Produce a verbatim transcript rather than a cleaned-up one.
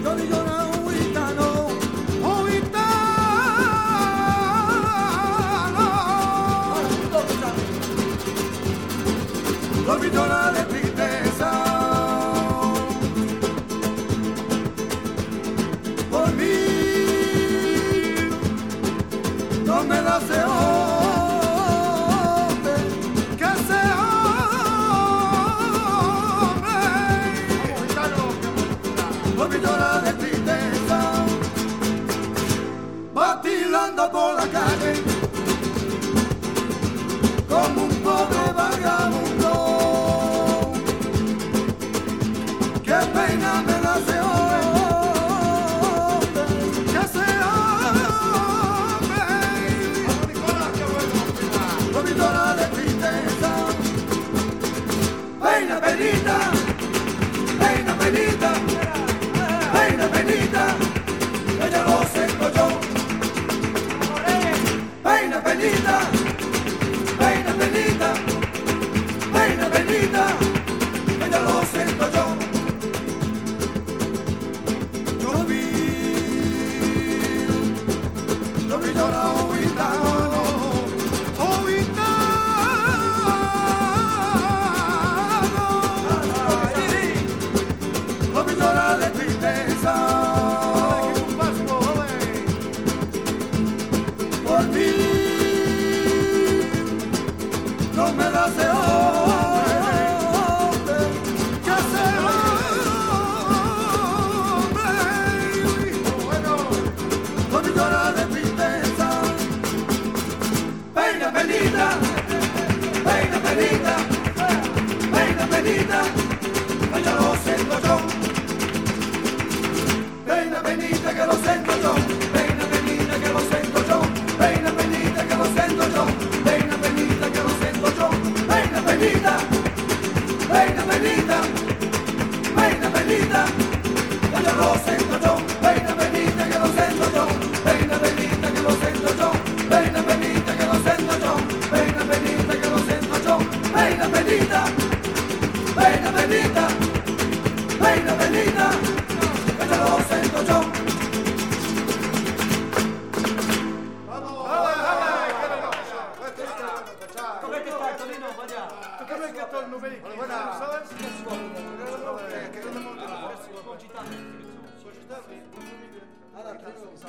Llora de tristeza por mí, no me da ese hombre, que ese hombre por mí llora de tristeza, vacilando por la calle como un pobre vagabundo. Qué pena me da ese hombre, que ese hombre con mi llora de tristeza. Peina, penita, peina, penita, peina, penita, ella lo siento yo. Peina, penita, peina, penita, peina, penita, ella lo siento yo. Llora un gitano, un gitano, no me llora de tristeza, por mí no me da ese hombre, que ese hombre, no me llora de tristeza. Peina, penita, peina, penita, peina, penita, ella lo siento yo. Peina, penita, que lo siento yo. Peina, penita, que lo siento yo. Peina, penita, que lo siento yo. Peina, penita, que lo siento yo. Peina, penita, peina, penita, peina, penita, ella lo siento yo. Peina, penita, que lo siento yo. Peina, penita, que lo siento yo. Peina, penita, que lo siento yo. Peina, penita, que lo siento yo. Peina, penita, peina, penita, peina, penita, ella lo siento yo. Com'è che fai, Tonino? Com'è che torno per il